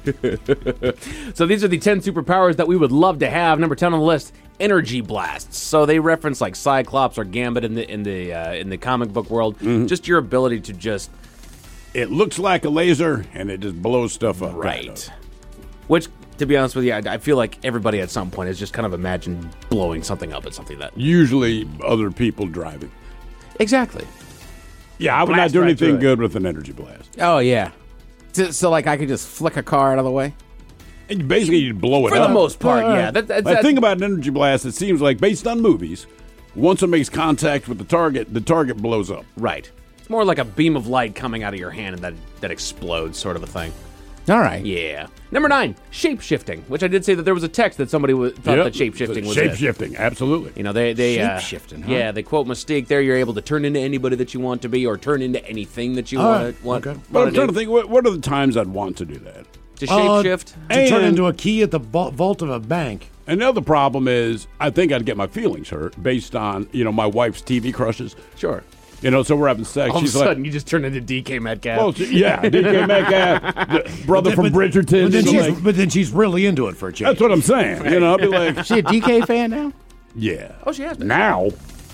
So these are the ten superpowers that we would love to have. Number ten on the list, energy blasts. So they reference like Cyclops or Gambit in the in the uh, in the comic book world. Mm-hmm. Just your ability to just It looks like a laser, and it just blows stuff up. right. Which, to be honest with you, I, I feel like everybody at some point has just kind of imagined blowing something up at something that Usually other people driving. exactly. Yeah, I would Blast not do right anything through it. good with an energy blast. Oh, yeah. So, so, like, I could just flick a car out of the way? And you basically, you'd blow it For up. the most part, yeah. That, that's, The that's, thing about an energy blast, it seems like, based on movies, once it makes contact with the target, the target blows up. right. It's more like a beam of light coming out of your hand and that that explodes, sort of a thing. All right. Yeah. Number nine, shape-shifting, which I did say that there was a text that somebody w- thought Yep. that shape-shifting was Shape it. shifting, absolutely. You know, they... they uh, Shape-shifting, huh? Yeah, they quote Mystique there. You're able to turn into anybody that you want to be or turn into anything that you All want right, to want, okay. But want I'm to trying do. to think, what, what are the times I'd want to do that? To Uh, shape-shift? To turn And- into a key at the vault vault of a bank. And the other problem is, I think I'd get my feelings hurt based on, you know, my wife's T V crushes. Sure. You know, so we're having sex. All of a She's sudden, like, you just turn into D K Metcalf. well, she- yeah, D K Metcalf, the brother from Bridgerton. But then, you know, she's, like- but then she's really into it for a change. that's what I'm saying. You know, I'll be like, Is she a D K fan now? yeah. Oh, she has been. Now,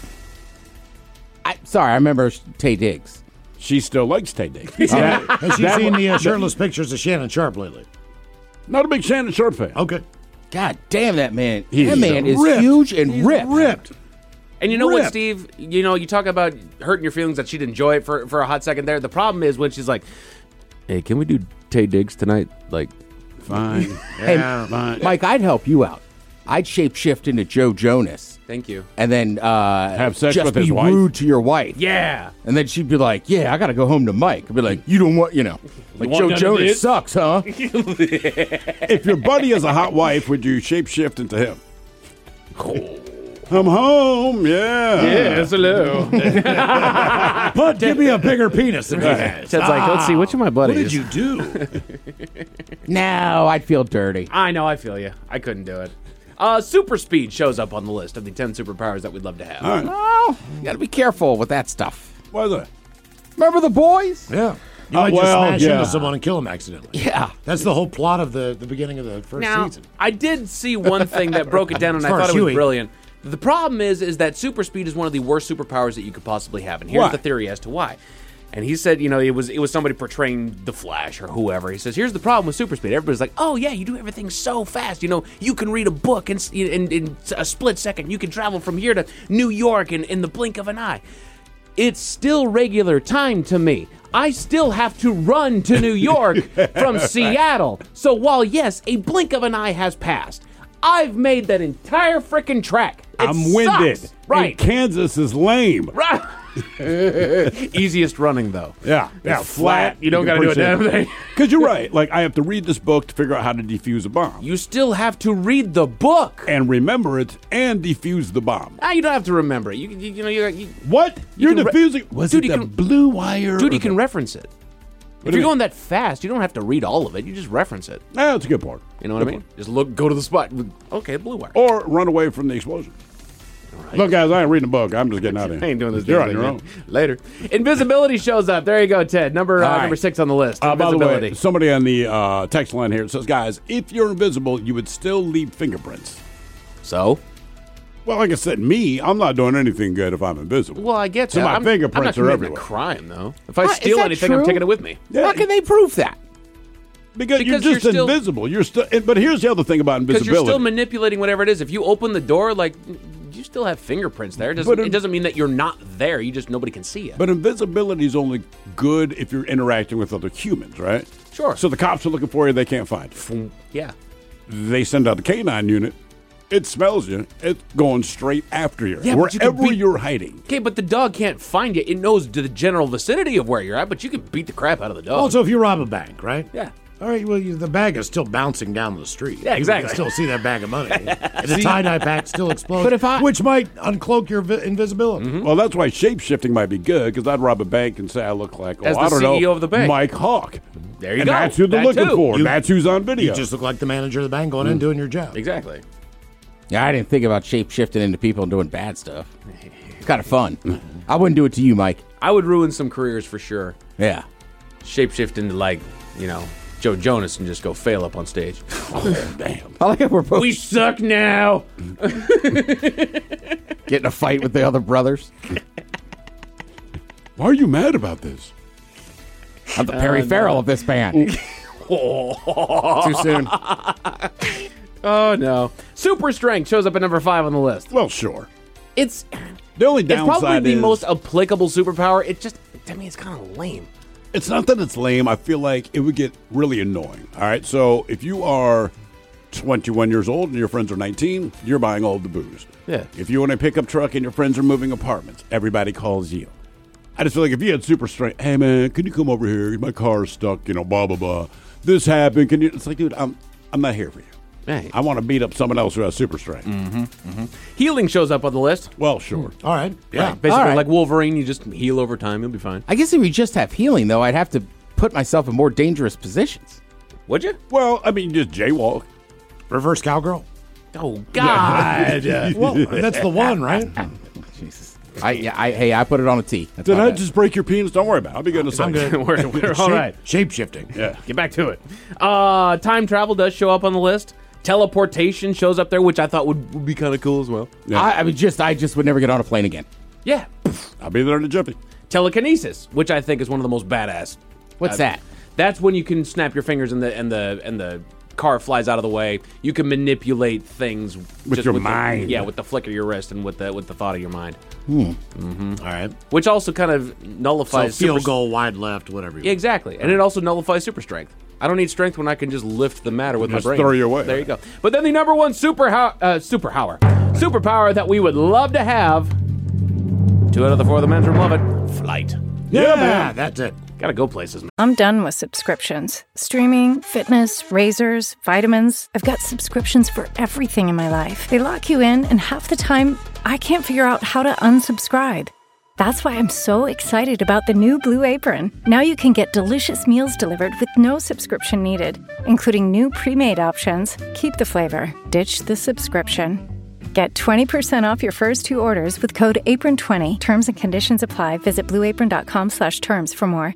I, sorry, I remember Tay Diggs. she still likes Tay Diggs. Has she that seen one- the uh, that- shirtless pictures of Shannon Sharp lately? Not a big Shannon Sharp fan. Okay. God damn that man. He's that man is ripped. huge and He's ripped. ripped. And you know what, Ripped. Steve? You know, you talk about hurting your feelings that she'd enjoy it for, for a hot second there. The problem is when she's like, hey, can we do Tay Diggs tonight? Like, Fine. Hey, Fine. Mike, I'd help you out. I'd shapeshift into Joe Jonas Thank you. And then uh, Have sex just with be his wife? rude to your wife. Yeah. And then she'd be like, yeah, I got to go home to Mike. I'd be like, you don't want, you know, like want Joe none of Jonas this? sucks, huh? If your buddy has a hot wife, would you shapeshift into him? I'm home, yeah. Yes, hello. But give me a bigger penis than he has. Ted's like, let's see, which of my What buddies? did you do? No, I'd feel dirty. I know, I feel you. I couldn't do it. Uh, super speed shows up on the list of the ten superpowers that we'd love to have. All right. Well, you got to be careful with that stuff. Why is that? Remember the boys? Yeah. You Uh, might well, just smash yeah. into someone and kill him accidentally. Yeah. That's the whole plot of the, the beginning of the first Now, season. I did see one thing that broke it down, and As I far thought as it was Huey. brilliant. The problem is, is that super speed is one of the worst superpowers that you could possibly have, and here's Why? the theory as to why. And he said, you know, it was it was somebody portraying the Flash or whoever. He says, here's the problem with super speed. Everybody's like, oh yeah, you do everything so fast. You know, you can read a book in in, in a split second. You can travel from here to New York in, in the blink of an eye. It's still regular time to me. I still have to run to New York from Seattle. So while, yes, a blink of an eye has passed, I've made that entire frickin' trek. It I'm winded. sucks. Right. And Kansas is lame. Right. Easiest running, though. Yeah. Yeah. It's flat. You don't got to do a damn thing. Because you're right. Like, I have to read this book to figure out how to defuse a bomb. You still have to read the book. And remember it and defuse the bomb. Ah, you don't have to remember it. You, you, you know, you, you What? You You're can re- defusing. Was Dude, it you the can- blue wire? Dude, or you can the- reference it. What If do you're you going that fast, you don't have to read all of it. You just reference it. Ah, that's a good point. You know what I mean? Just look, go to the spot. Okay, blue wire. Or run away from the explosion. Look, guys, I ain't reading a book. I'm just getting out of here. I ain't doing this. You're damn on thing, your man. own. Later. Invisibility shows up. There you go, Ted. Number uh, All right. number six on the list. Uh, by the Invisibility. way, somebody on the uh, text line here says, guys, if you're invisible, you would still leave fingerprints. So? Well, like I said, me, I'm not doing anything good if I'm invisible. Well, I get So that. my I'm, fingerprints I'm not are committing everywhere. a crime, though. If I Uh, is steal that anything, I'm true? taking it with me. Yeah, How can they prove that? because, because you're you're just still- invisible. You're still. But here's the other thing about Because invisibility. you're still manipulating whatever it is. If you open the door, like, you still have fingerprints there. It doesn't, But in- it doesn't mean that you're not there. You just, nobody can see you. But invisibility is only good if you're interacting with other humans, right? Sure. So the cops are looking for you, they can't find you. Yeah. They send out the K nine unit. It smells you. It's going straight after you. Yeah, but you Wherever could beat- you're hiding. Okay, but the dog can't find you. It knows the general vicinity of where you're at, but you can beat the crap out of the dog. Also, if you rob a bank, right? Yeah. All right, well, you, the bag is still bouncing down the street. Yeah, exactly. You can still see that bag of money. And the tie-dye pack still explodes, But if I- which might uncloak your vi- invisibility. Mm-hmm. Well, that's why shape-shifting might be good, because I'd rob a bank and say I look like, oh, As the I don't C E O know, of the bank. Mike Hawk. There you and go. that's who they're That looking too. for. You- that's who's on video. You just look like the manager of the bank going in doing your job. Exactly. Yeah, I didn't think about shape shifting into people and doing bad stuff. It's kind of fun. I wouldn't do it to you, Mike. I would ruin some careers for sure. Yeah. Shapeshift into, like, you know, Joe Jonas and just go fail up on stage. Oh, damn. I like how we're both We suck now. getting a fight with the other brothers. Why are you mad about this? I'm the Perry Uh, Farrell no. of this band. Too soon. Oh, no. Super Strength shows up at number five on the list. Well, sure. It's The only it's downside probably the is, most applicable superpower. It just, to me, it's kind of lame. It's not that it's lame. I feel like it would get really annoying. All right. So if you are twenty-one years old and your friends are nineteen, you're buying all the booze. Yeah. If you own a pickup truck and your friends are moving apartments, everybody calls you. I just feel like if you had super strength, hey man, can you come over here? My car's stuck, you know, blah blah blah. This happened. Can you? It's like, dude, I'm I'm not here for you. Hey. I want to beat up someone else who has super strength. Mm-hmm, mm-hmm. Healing shows up on the list. Well, sure. All right. Yeah. Right. Basically, All right. like Wolverine, you just heal over time. You'll be fine. I guess if you just have healing, though, I'd have to put myself in more dangerous positions. Would you? Well, I mean, just jaywalk. Reverse cowgirl. Oh, God. Well, that's the one, right? Jesus. I, yeah, I, hey, I put it on a T. That's Did my I bad. just break your penis? Don't worry about it. I'll be good in a I'm second. good. we're, we're all Shape- right. Shape-shifting. Yeah. Get back to it. Uh, time travel does show up on the list. Teleportation shows up there, which I thought would, would be kind of cool as well. Yeah. I, I mean, just I just would never get on a plane again. Yeah. I'll be there in a jiffy. Telekinesis, which I think is one of the most badass. What's Uh, that? That's when you can snap your fingers and the and the and the car flies out of the way. You can manipulate things With your the- mind. yeah, with the flick of your wrist and with the with the thought of your mind. Hmm. Mm-hmm. All right. Which also kind of So nullifies field super- goal, wide left, whatever. You Yeah, exactly, and it also nullifies super strength. I don't need strength when I can just lift the matter with Just my brain. throw you away. There you go. But then the number one super how, uh, super power, superpower that we would love to have. Two out of the four of the men's room love it. Flight. Yeah, Yeah, man, that's it. Gotta go places, man. I'm done with subscriptions. Streaming, fitness, razors, vitamins. I've got subscriptions for everything in my life. They lock you in, and half the time, I can't figure out how to unsubscribe. That's why I'm so excited about the new Blue Apron. Now you can get delicious meals delivered with no subscription needed, including new pre-made options. Keep the flavor, ditch the subscription. Get twenty percent off your first two orders with code apron twenty. Terms and conditions apply. Visit blueapron.com slash terms for more.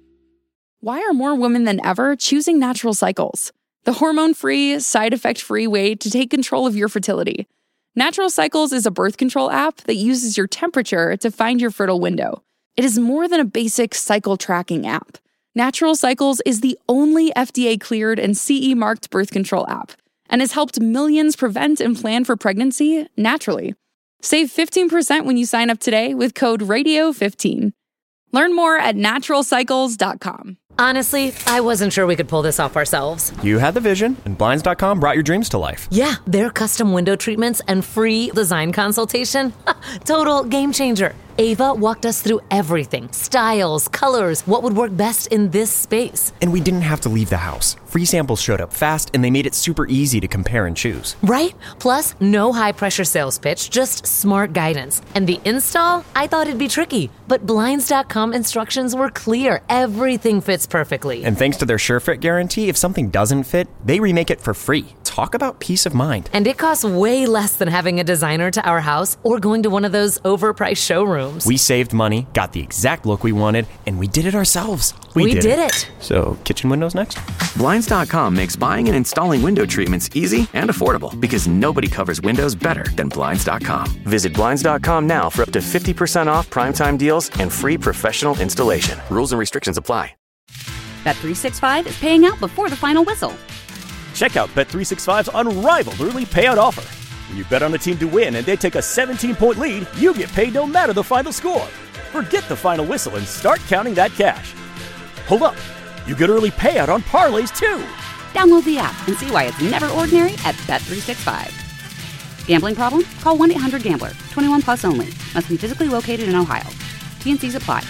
Why are more women than ever choosing Natural Cycles? The hormone-free, side-effect-free way to take control of your fertility. Natural Cycles is a birth control app that uses your temperature to find your fertile window. It is more than a basic cycle tracking app. Natural Cycles is the only F D A-cleared and C E-marked birth control app and has helped millions prevent and plan for pregnancy naturally. Save fifteen percent when you sign up today with code radio fifteen. Learn more at natural cycles dot com. Honestly, I wasn't sure we could pull this off ourselves. You had the vision, and Blinds dot com brought your dreams to life. Yeah, their custom window treatments and free design consultation. Total game changer. Ava walked us through everything. Styles, colors, what would work best in this space. And we didn't have to leave the house. Free samples showed up fast, and they made it super easy to compare and choose. Right? Plus, no high-pressure sales pitch, just smart guidance. And the install? I thought it'd be tricky, but Blinds dot com instructions were clear. Everything fits perfectly. And thanks to their SureFit guarantee, if something doesn't fit, they remake it for free. Talk about peace of mind. And it costs way less than having a designer to our house or going to one of those overpriced showrooms. We saved money, got the exact look we wanted, and we did it ourselves. We, We did, did it. it. So, kitchen windows next? Blinds dot com makes buying and installing window treatments easy and affordable because nobody covers windows better than Blinds dot com. Visit Blinds dot com now for up to fifty percent off primetime deals and free professional installation. Rules and restrictions apply. Bet three sixty-five is paying out before the final whistle. Check out Bet three sixty-five's unrivaled early payout offer. When you bet on a team to win and they take a seventeen-point lead, you get paid no matter the final score. Forget the final whistle and start counting that cash. Hold up. You get early payout on parlays, too. Download the app and see why it's never ordinary at Bet three sixty-five. Gambling problem? Call one eight hundred gambler. twenty-one plus only. Must be physically located in Ohio. T N Cs apply.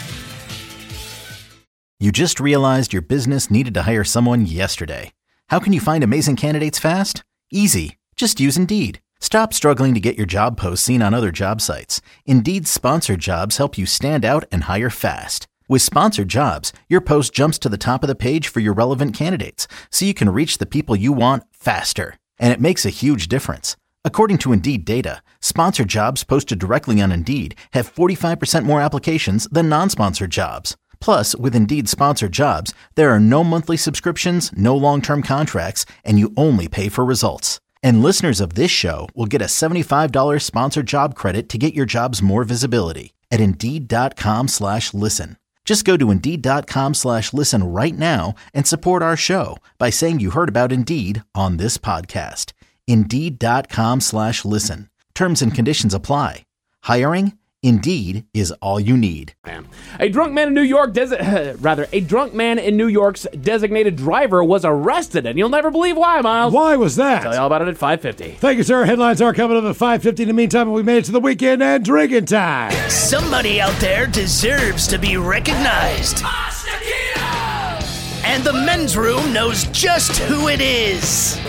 You just realized your business needed to hire someone yesterday. How can you find amazing candidates fast? Easy. Just use Indeed. Stop struggling to get your job posts seen on other job sites. Indeed's sponsored jobs help you stand out and hire fast. With sponsored jobs, your post jumps to the top of the page for your relevant candidates, so you can reach the people you want faster. And it makes a huge difference. According to Indeed data, sponsored jobs posted directly on Indeed have forty-five percent more applications than non-sponsored jobs. Plus, with Indeed sponsored jobs, there are no monthly subscriptions, no long-term contracts, and you only pay for results. And listeners of this show will get a seventy-five dollars sponsored job credit to get your jobs more visibility at Indeed.com slash listen. Just go to Indeed.com slash listen right now and support our show by saying you heard about Indeed on this podcast. Indeed.com slash listen. Terms and conditions apply. Hiring? Indeed is all you need. A drunk man in New York, desi- rather, a drunk man in New York's designated driver was arrested, and you'll never believe why, Miles. Why was that? Tell you all about it at five fifty. Thank you, sir. Headlines are coming up at five fifty. In the meantime, we made it to the weekend and drinking time. Somebody out there deserves to be recognized. And the men's room knows just who it is.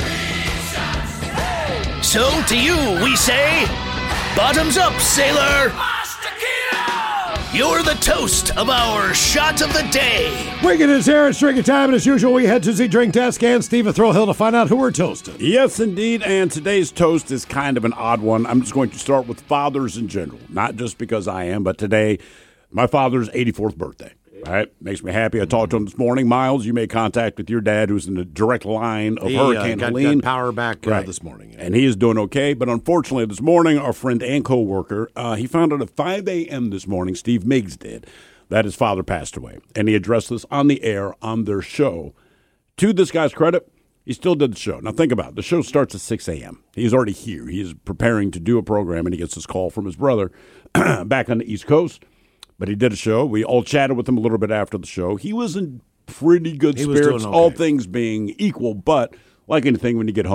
So to you, we say, bottoms up, sailor. You're the toast of our shot of the day. Weekend is here. It's drinking time, and as usual, we head to the drink desk and Steve Throwhill to find out who we're toasting. Yes, indeed, and today's toast is kind of an odd one. I'm just going to start with fathers in general, not just because I am, but today, my father's eighty-fourth birthday. All right, makes me happy. I talked to him this morning. Miles, you made contact with your dad, who's in the direct line of he, Hurricane uh, got, Helene. got power back uh, right. this morning. And he is doing okay. But unfortunately, this morning, our friend and co-worker, uh, he found out at five a.m. this morning, Steve Miggs did, that his father passed away. And he addressed this on the air on their show. To this guy's credit, he still did the show. Now, think about it. The show starts at six a.m. He's already here. He is preparing to do a program, and he gets this call from his brother back on the East Coast. But he did a show. We all chatted with him a little bit after the show. He was in pretty good He was spirits, doing okay. all things being equal. But like anything, when you get home,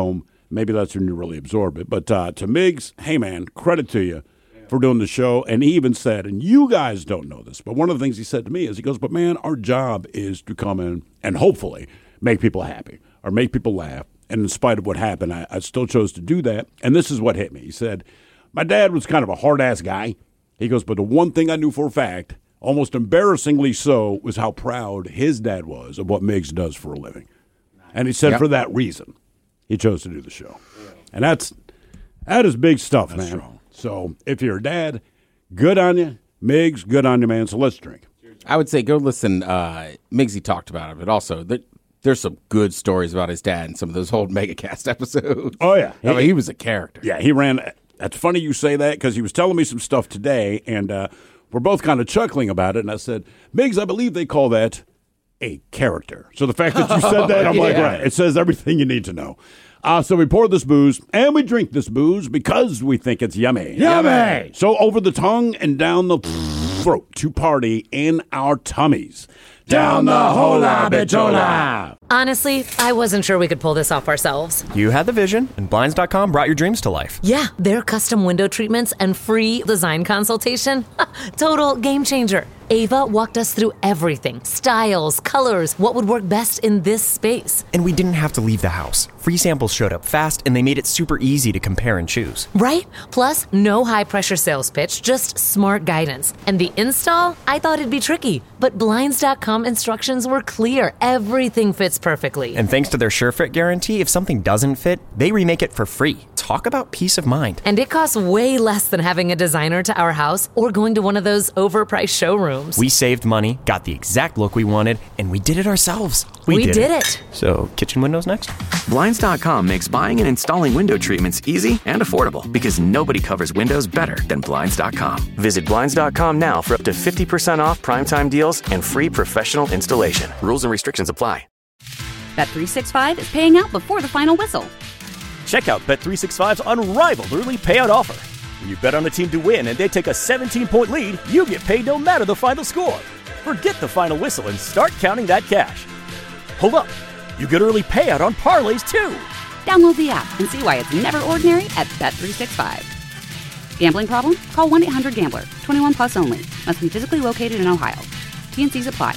maybe that's when you really absorb it. But uh, to Miggs, hey, man, credit to you for doing the show. And he even said, and you guys don't know this, but one of the things he said to me is he goes, but, man, our job is to come in and hopefully make people happy or make people laugh. And in spite of what happened, I, I still chose to do that. And this is what hit me. He said, my dad was kind of a hard-ass guy. He goes, but the one thing I knew for a fact, almost embarrassingly so, was how proud his dad was of what Miggs does for a living. And he said yep. for that reason, he chose to do the show. And that's that is big stuff, that's man. Strong. So if you're a dad, good on you. Miggs, good on you, man. So let's drink. I would say go listen. Uh, Miggsy talked about it, but also there, there's some good stories about his dad in some of those old MegaCast episodes. Oh, yeah. I mean, he was a character. Yeah, he ran. That's funny you say that because he was telling me some stuff today, and uh, we're both kind of chuckling about it. And I said, Miggs, I believe they call that a character. So the fact that you said that, I'm yeah. like, right, it says everything you need to know. Uh, so we pour this booze, and we drink this booze because we think it's yummy. Yummy! So over the tongue and down the throat to party in our tummies. Down the hola bitola! Honestly, I wasn't sure we could pull this off ourselves. You had the vision, and Blinds dot com brought your dreams to life. Yeah, their custom window treatments and free design consultation. Total game changer. Ava walked us through everything. Styles, colors, what would work best in this space. And we didn't have to leave the house. Free samples showed up fast, and they made it super easy to compare and choose. Right? Plus, no high-pressure sales pitch, just smart guidance. And the install? I thought it'd be tricky, but Blinds dot com instructions were clear. Everything fits perfectly. And thanks to their SureFit guarantee, if something doesn't fit, they remake it for free. Talk about peace of mind. And it costs way less than having a designer to our house or going to one of those overpriced showrooms. We saved money, got the exact look we wanted, and we did it ourselves. We, we did, did it. it. So, kitchen windows next? Blinds dot com makes buying and installing window treatments easy and affordable because nobody covers windows better than Blinds dot com. Visit Blinds dot com now for up to fifty percent off primetime deals and free professional installation. Rules and restrictions apply. Bet three sixty-five is paying out before the final whistle. Check out Bet three sixty-five's unrivaled early payout offer. When you bet on a team to win and they take a seventeen-point lead, you get paid no matter the final score. Forget the final whistle and start counting that cash. Hold up. You get early payout on parlays, too. Download the app and see why it's never ordinary at Bet three sixty-five. Gambling problem? Call one eight hundred gambler. twenty-one plus only. Must be physically located in Ohio. T and Cs apply.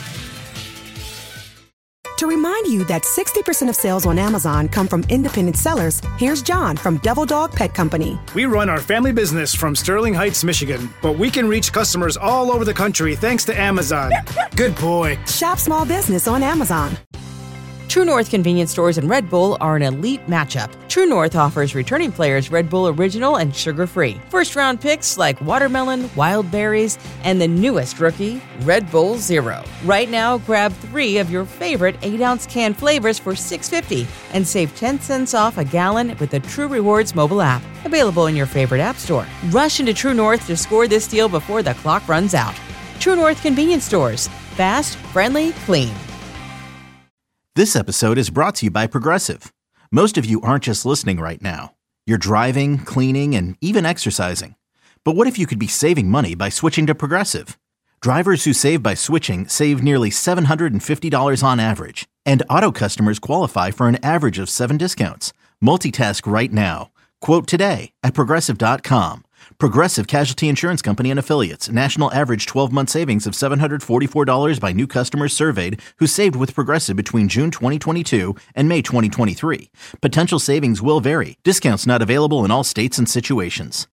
To remind you that sixty percent of sales on Amazon come from independent sellers, here's John from Devil Dog Pet Company. We run our family business from Sterling Heights, Michigan, but we can reach customers all over the country thanks to Amazon. Good boy. Shop small business on Amazon. True North convenience stores and Red Bull are an elite matchup. True North offers returning players Red Bull Original and sugar-free. First-round picks like watermelon, wild berries, and the newest rookie, Red Bull Zero. Right now, grab three of your favorite eight-ounce can flavors for six dollars and fifty cents and save ten cents off a gallon with the True Rewards mobile app. Available in your favorite app store. Rush into True North to score this deal before the clock runs out. True North convenience stores. Fast, friendly, clean. This episode is brought to you by Progressive. Most of you aren't just listening right now. You're driving, cleaning, and even exercising. But what if you could be saving money by switching to Progressive? Drivers who save by switching save nearly seven hundred fifty dollars on average. And auto customers qualify for an average of seven discounts. Multitask right now. Quote today at Progressive dot com. Progressive Casualty Insurance Company and Affiliates. National average twelve-month savings of seven hundred forty-four dollars by new customers surveyed who saved with Progressive between June twenty twenty-two and May twenty twenty-three. Potential savings will vary. Discounts not available in all states and situations.